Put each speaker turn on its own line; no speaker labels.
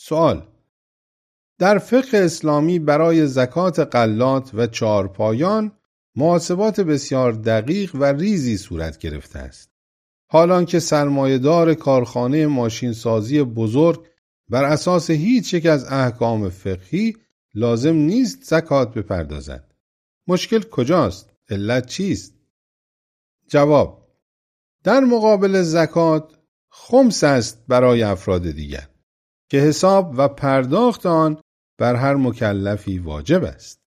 سوال: در فقه اسلامی برای زکات غلات و چهارپایان محاسبات بسیار دقیق و ریزی صورت گرفته است. حالان که سرمایه‌دار کارخانه ماشینسازی بزرگ بر اساس هیچ یک از احکام فقهی لازم نیست زکات بپردازد. مشکل کجاست؟ علت چیست؟ جواب: در مقابل زکات خمس است برای افراد دیگر که حساب و پرداخت آن بر هر مکلفی واجب است.